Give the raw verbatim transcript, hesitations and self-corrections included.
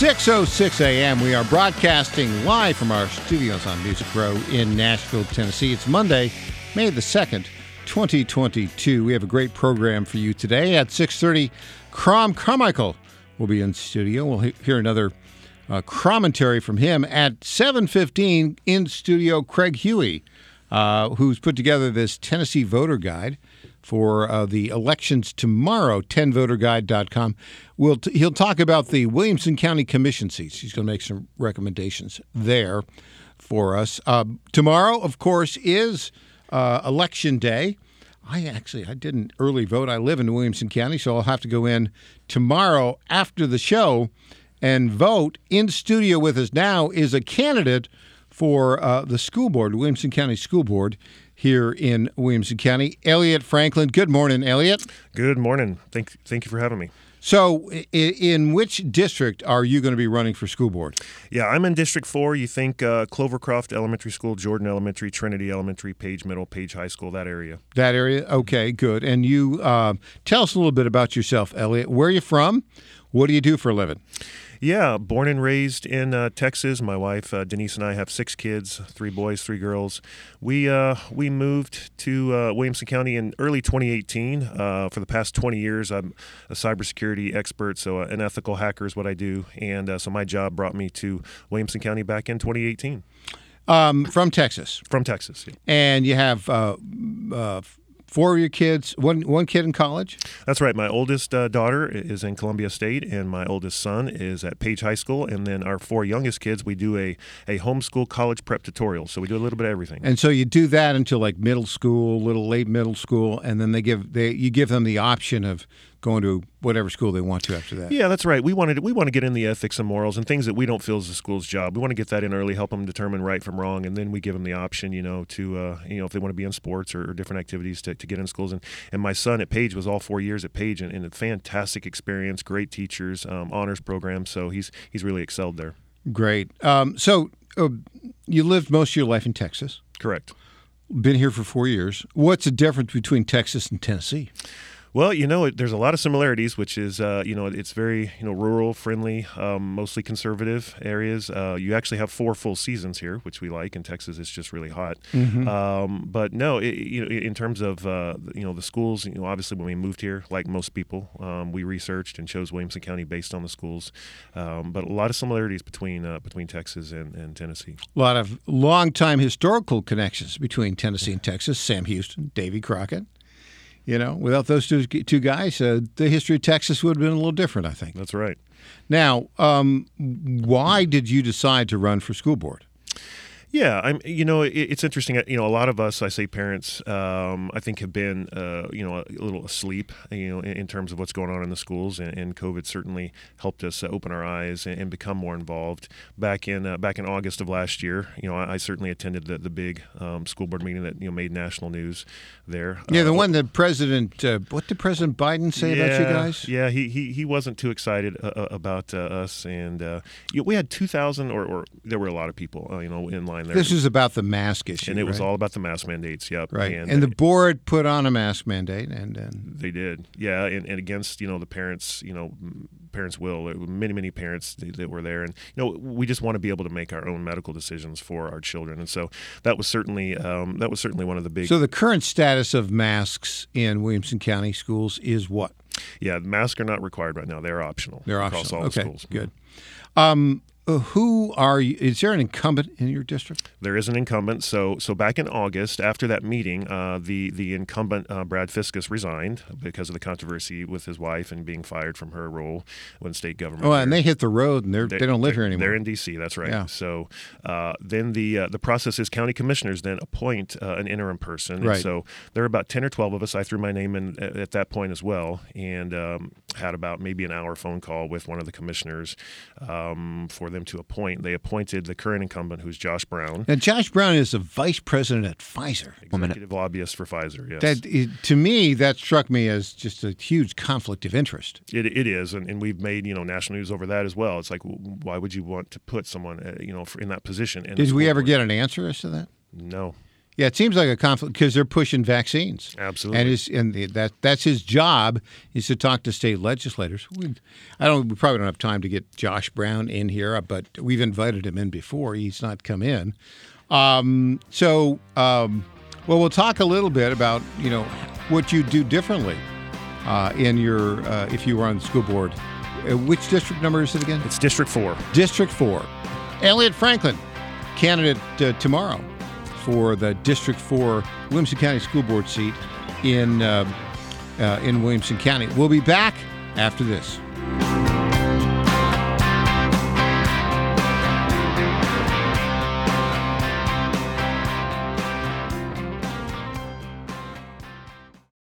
six oh six a.m. We are broadcasting live from our studios on Music Row in Nashville, Tennessee. It's Monday, May the second, twenty twenty-two. We have a great program for you today. At six thirty, Crom Carmichael will be in studio. We'll he- hear another uh, commentary from him. At seven fifteen, in studio, Craig Huey, uh, who's put together this Tennessee voter guide for uh, the elections tomorrow, ten voter guide dot com. We'll t- he'll talk about the Williamson County Commission seats. He's going to make some recommendations there for us. Uh, tomorrow, of course, is uh, Election Day. I actually, I didn't early vote. I live in Williamson County, so I'll have to go in tomorrow after the show and vote. In studio with us now is a candidate for uh, the school board, Williamson County School Board, here in Williamson County. Elliot Franklin. Good morning, Elliot. Good morning. Thank, thank you for having me. So in, in which district are you going to be running for school board? Yeah, I'm in District four. You think uh, Clovercroft Elementary School, Jordan Elementary, Trinity Elementary, Page Middle, Page High School, that area. That area? Okay, good. And you uh, tell us a little bit about yourself, Elliot. Where are you from? What do you do for a living? Yeah, born and raised in uh, Texas. My wife uh, Denise and I have six kids, three boys, three girls. We uh, we moved to uh, Williamson County in early twenty eighteen. Uh, for the past twenty years, I'm a cybersecurity expert, so uh, an ethical hacker is what I do. And uh, so my job brought me to Williamson County back in twenty eighteen. Um, from Texas? From Texas, yeah. And you have uh, uh, four of your kids, one one kid in college? That's right. My oldest uh, daughter is in Columbia State, and my oldest son is at Page High School. And then our four youngest kids, we do a, a homeschool college prep tutorial. So we do a little bit of everything. And so you do that until like middle school, little late middle school, and then they give they you give them the option of going to whatever school they want to after that. Yeah, that's right. We wanted we want to get in the ethics and morals and things that we don't feel is the school's job. We want to get that in early, help them determine right from wrong, and then we give them the option, you know, to uh, you know if they want to be in sports or, or different activities to, to get in schools. And and my son at Page was all four years at Page, and, and a fantastic experience, great teachers, um, honors program. So he's he's really excelled there. Great. Um, so uh, you lived most of your life in Texas. Correct. Been here for four years. What's the difference between Texas and Tennessee? Well, you know, there's a lot of similarities, which is, uh, you know, it's very, you know, rural, friendly, um, mostly conservative areas. Uh, you actually have four full seasons here, which we like. In Texas, it's just really hot. Mm-hmm. Um, but no, it, you know, in terms of, uh, you know, the schools, you know, obviously when we moved here, like most people, um, we researched and chose Williamson County based on the schools. Um, but a lot of similarities between uh, between Texas and, and Tennessee. A lot of long-time historical connections between Tennessee and Texas. Sam Houston, Davy Crockett. You know, without those two two guys, uh, the history of Texas would have been a little different, I think. That's right. Now, um, why did you decide to run for school board? Yeah, I'm. You know, it, it's interesting. You know, a lot of us, I say parents, um, I think have been, uh, you know, a little asleep, you know, in, in terms of what's going on in the schools, and, and COVID certainly helped us uh, open our eyes and, and become more involved. Back in uh, back in August of last year, you know, I, I certainly attended the the big um, school board meeting that you know made national news there. Yeah, the uh, one that President, uh, what did President Biden say yeah, about you guys? Yeah, he he, he wasn't too excited uh, about uh, us, and uh, you know, we had two thousand, or, or there were a lot of people, uh, you know, in line there. This is about the mask issue, and it was right? all about the mask mandates. Yep, right. And, and the uh, board put on a mask mandate, and, and they did, yeah, and, and against you know the parents, you know, parents' will. There were many many parents that, that were there, and you know we just want to be able to make our own medical decisions for our children, and so that was certainly um, that was certainly one of the big. So the current status of masks in Williamson County schools is what? Yeah, masks are not required right now; they're optional. They're across optional. all Okay, the schools. Good. Um, Uh, who are you? Is there an incumbent in your district? There is an incumbent. So, so back in August, after that meeting, uh, the the incumbent uh, Brad Fiskus resigned because of the controversy with his wife and being fired from her role when state government. Oh, and they hit the road, and they're, they, they don't live here anymore. They're in D C. That's right. Yeah. So uh, then the uh, the process is county commissioners then appoint uh, an interim person. Right. And so there are about ten or twelve of us. I threw my name in at, at that point as well, and um, had about maybe an hour phone call with one of the commissioners um, for them to appoint. They appointed the current incumbent, who's Josh Brown. And Josh Brown is the vice president at Pfizer. Executive lobbyist for Pfizer, yes. That, it, to me, that struck me as just a huge conflict of interest. It, it is, and, and we've made, you know, national news over that as well. It's like, why would you want to put someone, uh, you know, for, in that position? Did we ever board? get an answer as to that? No. Yeah, it seems like a conflict because they're pushing vaccines. Absolutely. And, his, and the, that that's his job is to talk to state legislators. We, I don't. We probably don't have time to get Josh Brown in here, but we've invited him in before. He's not come in. Um, so, um, well, we'll talk a little bit about, you know, what you do differently uh, in your, uh, if you were on the school board. Uh, which district number is it again? It's District four. District four. Elliott Franklin, candidate uh, tomorrow for the District four Williamson County School Board seat in uh, uh, in Williamson County. We'll be back after this.